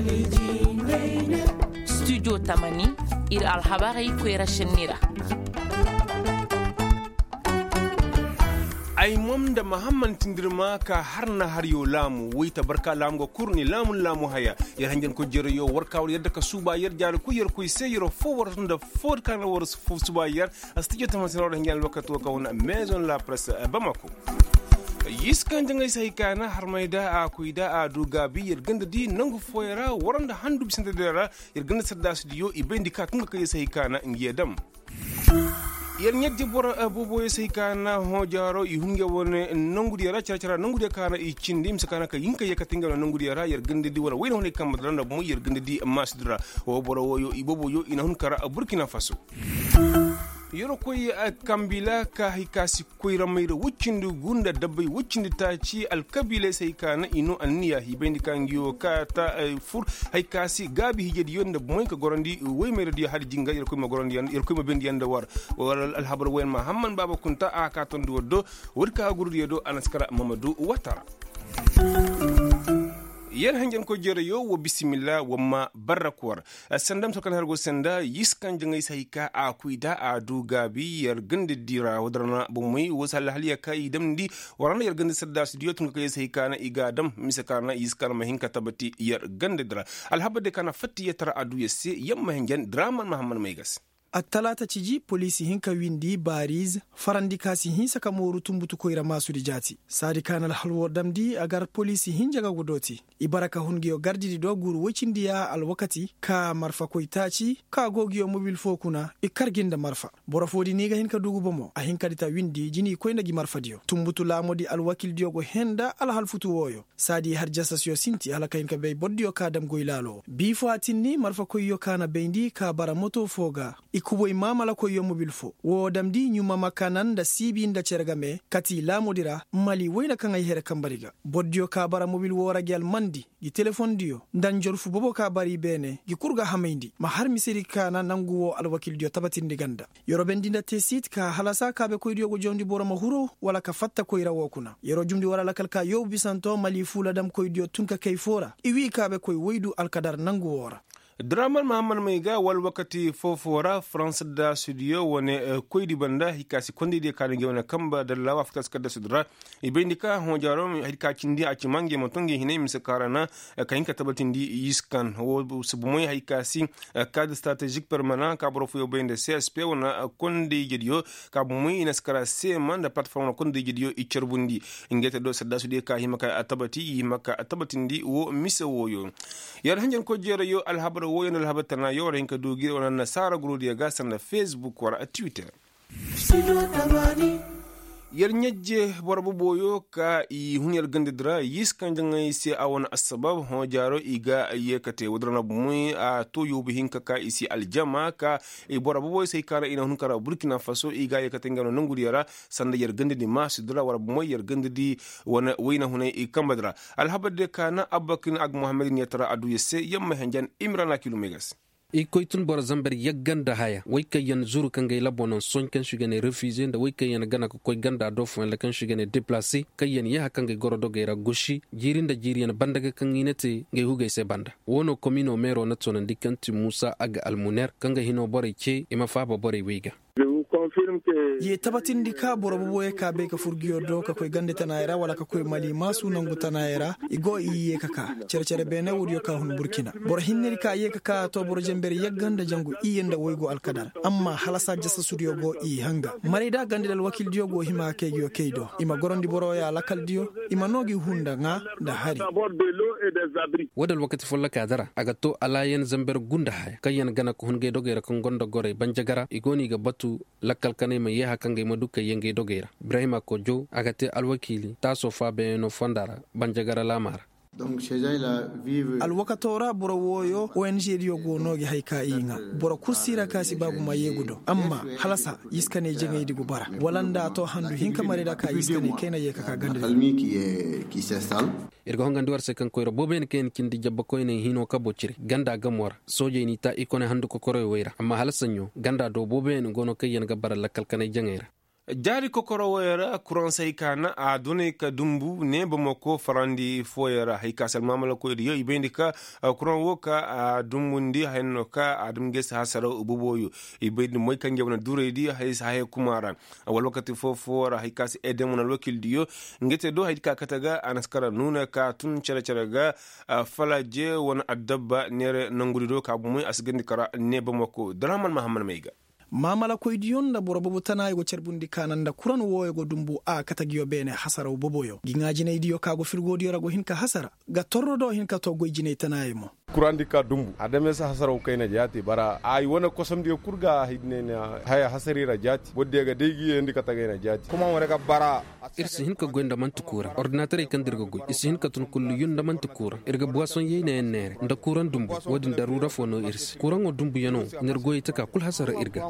Studio Tamani ir alhabari kwera shenira. Ai mom da Muhammad tindirma ka har na har yo lamu wai tabarka lamu ga kurni lamu haya yar hangen ko jero yo warkawul yadda ka suba yar jar ku yar ku sai yoro forward da ford kan war suba yar astijo tamasino hangen lokatu ka wona maison la presse Bamako. Yiskan jangai sai kana har mai da a kuida a duga bi yirganda di nangu foyara waranda handu bisanta dara yirganda sadda studio ibendi ka tunga kai sai kana ngiyadam yar nyaddi bora bobo sai kana hojaro ihunge wone nangu diyara cara nangu de kana i cindi msa kana ka yinka yaka tinga nangu diyara yirganda di wala wayno ne kam dran da mu yirganda di masdra o bora woyo ibobo yo ina hun kara Burkina Faso yoro koy kambila ka hikasi koyra mayra wuccindu gunda dabbai wuccindi taci alkabile sai kana ino anniya hibendi kangiyo ka ta fur hikasi gabi hijedi yonda moy ka gorondi way mayra di hadi jinga yoro koy ma gorondi yoro koy ma bendi yanda war alhabar wen ma hamman baba kunta aka ton do wurka gurdi do anaskara Mamadou Watara yan hangen ko jere yo wo bismillah wamma barakwar sandam to kan hargo sanda yiskan jangai sayka a kuida a duga bi yar gande dira wadrana bumui wasal haliya kai damdi warana yar gande sadda studio tun kai sayka na igadam misakana yiskan mahinka tabati yar gande dira alhabade kana fatti yatara adu yasse yamma hangen draman Muhammad Maigas Talata ciji polisi hinka windi bariz farandi kasi hinsa kamoru tumbutu koira masu di jati sadi kanal halwo damdi agar polisi hinjaga godoti ibaraka hungiyo gardidi do guru wacindiya al wakati ka marfa koitaci ka gogiyo mobil fokuna ikarginda marfa borafodi niga hinka dugu bomo a hinka dita windi jini koina gi marfa diyo tumbutu lamodi al wakil diogo henda al halfutu woyo sadi har jasasyo sinti alaka hinka bey boddiyo ka dam goylalo bifo atinni marfa koyo kana bendi ka bara moto foga kubo imamala ko yomobil fo wo damdi nyuma makanan da sibi nda cergame kati lamodira mali wayna kan ay here kambariga boddio ka bara mobil wora gyal mandi gi telefon dio ndan jorfu bobo ka bari bene gi kurga hamayndi ma har misiri kana nanguwo alwakil dio tabatindi ganda yoro bendinda tesit ka halasa ka be ko dio go jondi boro mahuro wala ka fatta ko ira wokuna yoro jumdi wala lakal ka yow bisanto mali fula dam ko dio tunka kay fora iwi ka be ko woydu alkadar nanguwora Draman Muhammad Maiga wal wakati fofora France da studio wane koydi banda hikasi kondi de kan gewna kamba da lawa fitas kada sudra ibendika hojaro hika kindi a cimange motonge hine miskarana kayinka tabatindi yiskan wo subumoy hikasi kad strategique permanent ka brofu yo bende CSP wana kondi gedio ka bumoy inaskara se manda platform kondi gedio icherbundi ingete do sadda studio ka himaka atabatindi wo misewoyo yar hanjan ko jere yo alhabar woyon alhabatana yore hinka dugi ona nasara gurudi ga sanna Facebook wara Twitter yar nyajje borbo boyo ka i hunyar gandidra yiskan jangai se awon asbab ho jaro iga yekate wadrana bumui a to yobi hinka ka isi aljama ka e borbo boy sai kara ina hunkara Burkina Faso iga yekate ngano nangudi yara sanda yar gandidi masudra wara bumui yar gandidi wana wayna hunay i kambadra alhabade kana abakin ag Muhammadin yatara adu yesse yamma hanjan Imran kilomegas ikoitun bor zamber yagganda haya wayka yan zuru kangay labonon son kan shugane refuser da wayka yan gana ko koy ganda do fon la kan shugane déplacer kayen ya kangay gorodo gayra goshi jirinda jiriyan bandaga kanginete ngay hugay se banda wono komino mero na tonan dikanti Musa aga almuner kangay hino bore ke ima faba bore weyga ye tabatindi ka borobo e ka be ka furgiyo do ka koy gande tanayra wala ka koy mali masu nangu tanayra igo iye kaka cercere bene wuriyo ka hun Burkina bor hinneri ka ye kaka to bor jember yagganda jangu iyenda woygo alkadar amma halasa jassa studio go i hanga marida gande dal wakil dio go hima kegiyo keido ima gorondi boro ya lakal dio ima nogi hunda nga da hari wadal wakati folla kadara aga to alayen zamber gunda hay kayen gana ko hun ge dogera ko gondo gore banjagara igoni ga batu lakkal kane ma yeha kange maduka yenge dogera Ibrahima Kojo agate alwakili taso fa be no fondara banjagara lamar donc ces gens-là vivent alwakatora boro woyo ONG dio go nogi hayka inga boro kusira kasi babu mayegudo amma halasa yiskane jengay digu bara walanda to handu hinka marida ka yiskane kena yeka ka gande almi qui s'installe irgo hangandi war se kan koyro boben ken kindi jabba koyne hino ka bocciri ganda gamwar soje ni ta ikone handu ko koroy wayra amma halasanyo ganda do boben gono kayen ga bara lakkal kanay jengayra jari kokoro wera kuran sai kana a done ka dumbu ne ba mako farandi foyera hay kasal mamala ko diyo ibendi ka kuran woka a dumbundi hayno ka a dumge hasara ububoyo ibendi moy kan jewna dure di hay sahay kumara wal wakati fofora hay kas edem na lokil diyo ngete do hay ka kataga anaskara nuna ka tun cere ga falaje wona adabba nere nangudi do ka bu moy asgandi kara ne ba mako draman mahamman meiga mamala koydiyon da boro bobo tana go cerbundi kananda kuran woyo go dumbu a katagiyo bene hasara o boboyo gingaji ne idiyo kago firgo diyo rago hinka hasara ga torro do hinka to goyjine tanaye mo kurandi ka dumbu adame sa hasara o kayna jati bara ay wona kosam diyo kurga hidne na haya hasarira jati bodde ga degi endi katagena jati kuma wona ga bara irsi hinka goynda man tukura ordinateur kan dirga goy irsi hinka tun kullu yunda man tukura irga boisson yeyne nere nda kuran dumbu wodin darura fono irsi kuran o dumbu yano nergoy taka kul hasara irga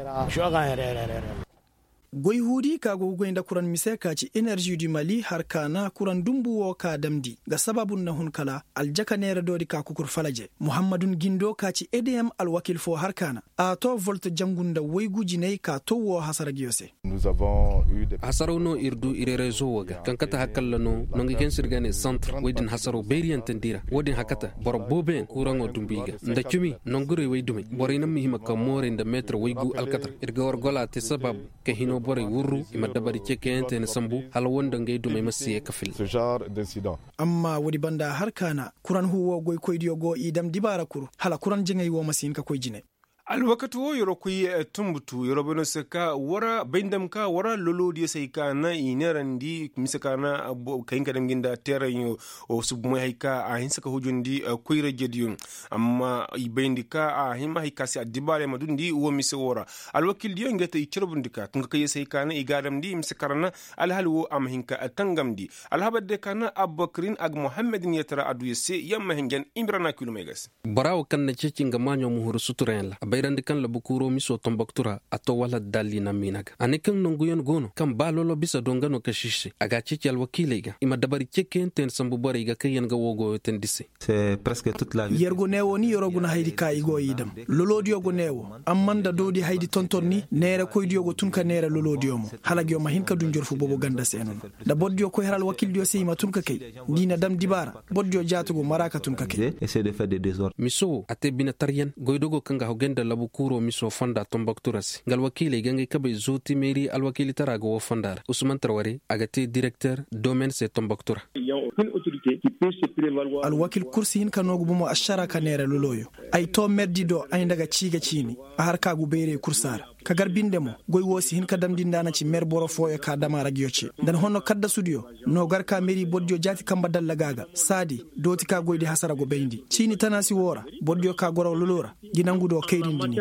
goy hudi kago goynda kuran miseka ci energy du Mali har kana kuran dumbu wo ka damdi ga sababun na hunkala aljaka nere dodi ka kukur falaje Muhammadun Gindo ka ci EDM alwakil fo har kana a to volt jangunda wayguji ne ka to wo hasara giyose nous avons eu des hasarono irdu ire rezo waga kankata hakallano nongi ken sirgane centre wedin hasaro berian tendira wodin hakata bor boben kurango dumbiga nda cumi nongure waydumi borina mihima ka more nda metre waygu alkatra irga wargola te sabab ke hino bore wurru ima dabari cekente ne sambu hala wonda ngeydu may masiye kafil ce genre d'incident amma wodi banda har kana kuran huwo goy koydiyo go idam dibara kuru hala kuran jengay wo masin ka koyjine alwakatu wo yoro kuyi tumbutu yoro bono seka wara bindam ka wara lolodi sai kana inerandi misakana kayin kadam ginda terayo o submo hayka a hinsaka hujundi kuyre jediyun amma ibendika a hima hayka si adibale madundi wo misawora alwakil diyo ngeta ichirbundika tunga kayi sai kana igadam di misakarana alhalwo am hinka tangamdi alhabade kana abakrin ag muhammadin yatara adu yese yamma hingen imrana kilomegas barawo kan na cikin gamanyo muhuru suturen la bayrandi kan labu kuro miso tombaktura ato wala dalli na minaga anikan nonguyon gono kan balolo bisa dongano kashishi aga cici alwakilega ima dabari ceken ten sambu bari ga kayen ga wogo ten disse c'est presque toute la vie yergo newo ni yoro guna haydi ka igo yidam lolodi yogo newo amanda dodi haydi tontonni nere koydi yogo tunka nere lolodi yomo halagi yoma hinka dun jorfu bobo ganda senon da boddi ko heral wakil dio seyma tunka kay dina dam dibara boddi jatugo maraka tunka kay essayer de faire des désordres miso ate bina tarien goydogo kanga hogenda labu kuro miso fonda tombakturasi ngal wakile gangi kabe zoti meri alwakili tarago wo fondar Ousmane Traoré agate directeur domaine c'est tombaktura alwakil kursi hin kanogu bumo ashara kanere loloyo ay to merdi do ay daga ciga cini a har kagu beyre kursara ka garbinde mo goy wosi hin ka damdi ndana ci mer boro foyo ka dama ragioce dan honno kadda studio no garka meri boddio jati kamba dalla gaga sadi doti ka goydi hasara go beyndi cini tanasi wora boddio ka goro lolora ginangudo keyrindini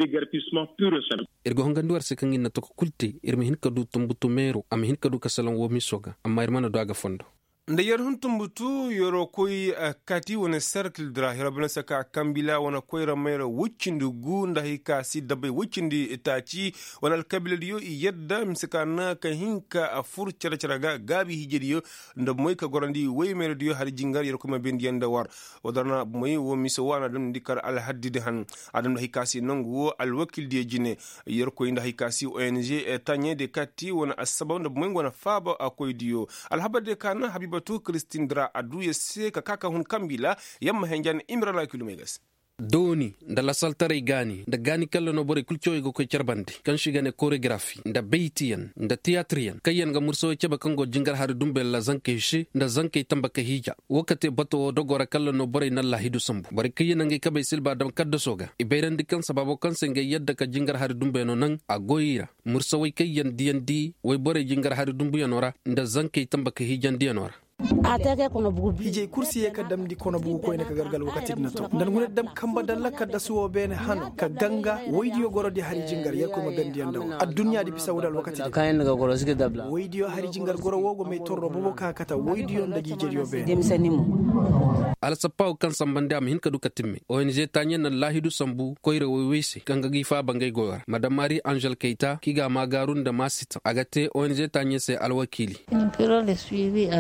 irgo honganduwar sekangi na to kulte irmi hin ka du tumbutu mero am hin ka du kasalan wo misoga amma irmana do aga fondo nda yer hun tumbutu yoro koy kati wona cercle dra hirabna saka kambila wona koyra mayra wuccindi gu nda hika si dabbe wuccindi itaci wona alkabila diyo yedda misakana ka hinka a fur cara gabi hijediyo nda moy ka gorandi way mayra diyo har jingar yoro kuma bendi yanda war wadarna moy wo miso wana dum dikar al haddide han adam da hika si nangu wo al wakil diyo jine yoro koy nda hika si ONG tanye de kati wona asaba nda moy wona faba akoy diyo al habade kana habiba tu Christine Dra adu yese ka kaka hun kambila yamma henjan imrala kilomegas doni nda la saltare gani nda gani kala no bore kulcoy go ko charbandi kan shigane choreography nda beitian nda theatrian kayen ga murso cheba kango jingar har dumbe la zanke shi nda zanke tamba ka hija wakate bato dogora kala no bore na la hidu sambu bore kayen ngi kabe silba dam kadda soga iberan dikan sababo kan senge yadda ka jingar har dumbe no nan agoyira murso way kayen diandi way bore jingar har dumbe yanora nda zanke tamba ka hijan dianora atake kono bugu hije kursi ye kadam di kono bugu koyne ka gargal wakati nato dan ngune dam kamba dalla kadda suwo bene han ka ganga waydiyo gorodi hari jingar yakko ma bendi andaw ad-dunya di bisawdal wakati kayen ga goro sike dabla waydiyo hari jingar goro wogo me torro bobo ka kata waydiyo ndagi jeriyo be dem sanimo ala sapaw kan sambande am hin ka du katimme ONG tanyen na lahidu sambu koyre wewese kanga gi fa bangay goyar madame Marie Angel Keita kiga magarun da masita agate ONG tanyen se alwakili le suivi avec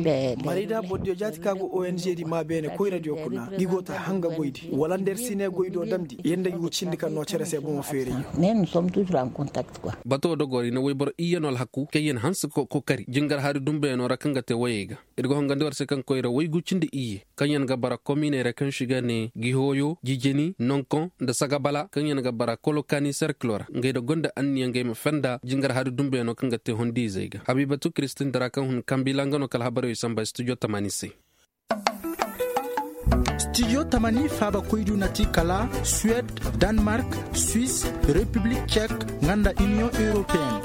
marida boddio jati kago ONG di ma bene koy radio kuna digota hanga goydi wala nder sine goydo damdi yende yu cindi kan no cerese bo mo fere nous sommes toujours en contact quoi bato dogori no weybor iyenol hakku kayen hans ko kari jingar hari dumbe no rakanga te wayega irgo hangande warse kan koyra waygu cindi iye kanyen ga bara commune re kan shigane gihoyo jijeni nonkon da sagabala kanyen ga bara kolokani cerclora ngeydo gonda anni ngey fenda jingar hari dumbe no kanga te hondi zega habibatu Christine darakan hun kambilanga no kala habaro samba studio tamanisi Studio Tamani faba koydu nati kala Suède, Danemark, Suisse, République tchèque, nganda Union européenne.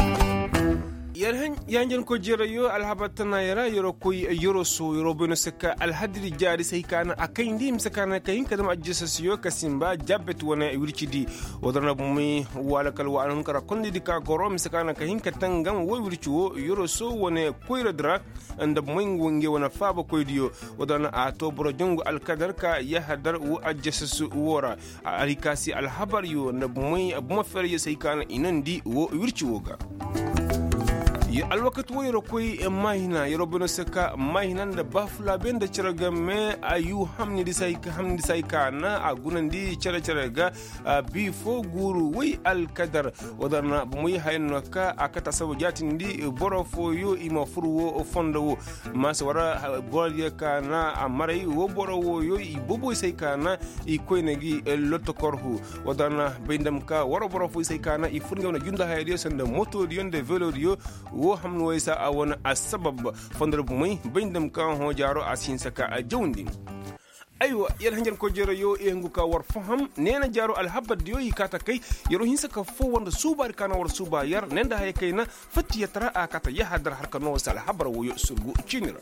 yanjen ko jerayo alhabatana yara yoro koy yoro so yoro beno seka alhadri jari sai kana akai ndim sakana kayin kadam ajjasiyo kasimba jabbet wana wirchidi wadana bumi wala kal wa an kara kondi dika gorom sakana kayin katangam wo wirchiwo yoro so wana koyra dra anda moy wonge wana faba koydiyo wadana ato bro jongo alkadar ka ya hadar wo ajjasu wora alikasi alhabar yo na moy abuma fere sai kana inandi wo wirchiwo ga alwakati wo yoro koy mahina yoro beno seka mahinan da bafula ben da ciraga me ayu hamni di sai kana agunandi ciraga bi fo guru wi alkadar wadana bumuy hayno ka akata sabu jatin di borofo yo ima furwo fondo mas wara bolye kana amarai wo borowo yo ibobo sai kana ikoynegi lotokorhu wadana bindam ka wara borofo sai kana ifunga na junda hayriyo sanda moto dionde velo dio wo hamno waysa a wona asbab fondor bumay bindam kan ho jaro asin saka a jawndi aywa yar hanjar ko jero yo e nguka war faham nena jaro alhabad yo yikata kay yoro hinsa ka fo wonda subar kana war suba yar nenda hay kayna fatti yatra akata ya hadar harka no sal habar wo yo surgu chinira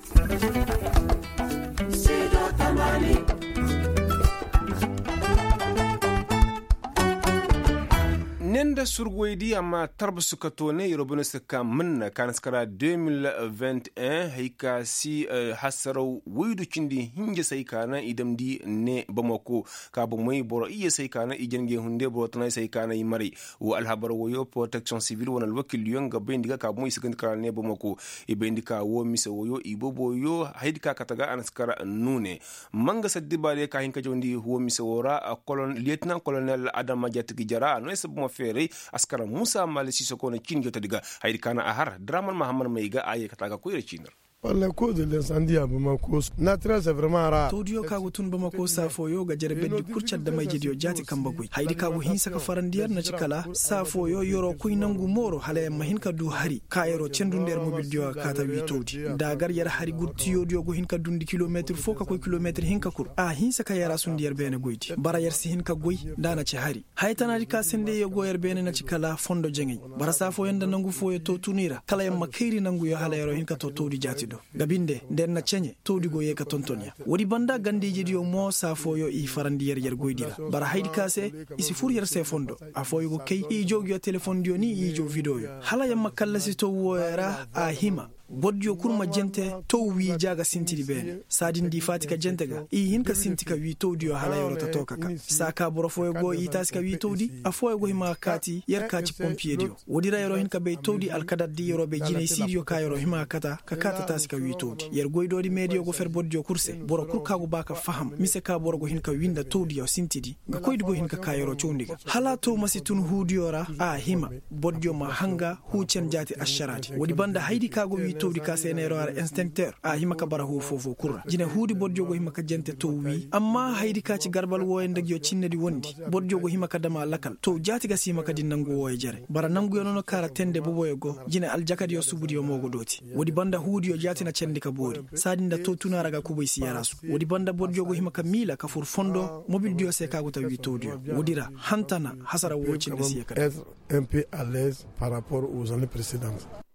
sido tamani nenda surgoydi amma tarba suka tone yorobuna suka minna kan skara 2021 haika si hasaro widu cindi hinje sai kana idamdi ne bamako ka bo moy boro iye sai kana ijenge hunde boro tana sai kana yimari wo alhabar wo yo protection civil wona alwakil yonga bendiga ka moy sigan kala ne bamako e bendika wo mise wo yo ibobo yo haidika kataga an skara nune manga saddi bare ka hinka jondi wo mise wora colonel lieutenant colonel Adama Jatigi Jara no esbo fere askara Musa Mali Sisoko na kin jota diga haydi kana ahar Draman Mahamad Maiga aye kataga ko yere cinar la cause de l'incendie à Bamako naturel c'est vraiment rare todio kago tun Bamako safo yo ga jere beddi kurchat da mai jidio jati kambagui haydi kago hinsa ka farandiyar na cikala safo yo yoro kuy nangu moro halaye mahinka du hari ka yoro cendu nder mobil dio kata wi todi dagar yar hari gurtiyo dio go hinka dundi kilometer fo ka ko kilometer hinka kur a hinsa ka yara sun diyar bene goyti bara yar si hinka goy dana ci hari haytana di ka sende yo go yar bene na cikala fondo jengi bara safo yanda nangu fo yo to tunira kala yam makairi nangu yo halaye ro hinka to todi jati gabinde nder na cenye towdigo yeka tontonia wodi banda gandiji dio mo safo yo i farandi yer goydira bara haydi kase isi furyer se fondo afo yugo kay i jogyo telephone dio ni i jo video yo hala yamma kallasi to woera a hima bodjo kurma jente to wi jaga sintidi ben sadin di fatika jente ga i hinka sintika wi towdio hala yorota toka ka saka borofo go i taska wi towdi afo go hima kati yer kaci pompier dio wodira yoro hinka be towdi alkadad di yoro be jine sidio ka yoro hima kata ka kata taska wi towdi yer goydodi medio go fer bodjo kurse boro kurka go baka faham mise ka boro go hinka winda towdi yo sintidi ga koydi go hinka ka yoro chondiga hala to masitun hudiora a hima bodjo ma hanga hucen jati asharati wodi banda haydi kago wi towdi ka senero ar instincteur a hima ka bara hu fofo kurra jine hudi bodjo go hima ka jente to wi amma haydi ka ci garbal woyende yo cinnedi wondi bodjo go hima ka dama lakal to jati ga sima ka dinango woy jare bara nangu yo no kara tende boboyo go jine aljakadi yo subudi yo mogo doti wodi banda hudi yo jati na cendi ka bori sadinda to tunara ga kuboy siyarasu wodi banda bodjo go hima ka mila ka fur fondo mobil dio se ka go tawi todio wodira hantana hasara wo cinde siya ka un peu à l'aise par rapport aux années précédentes.